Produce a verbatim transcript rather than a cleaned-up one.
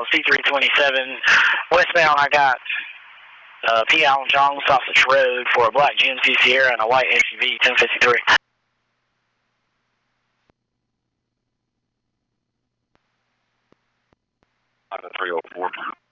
C three twenty-seven. Westbound, I got uh, P. Allen John, Sausage Road for a black G M C Sierra and a white S U V, ten fifty-three. three oh four.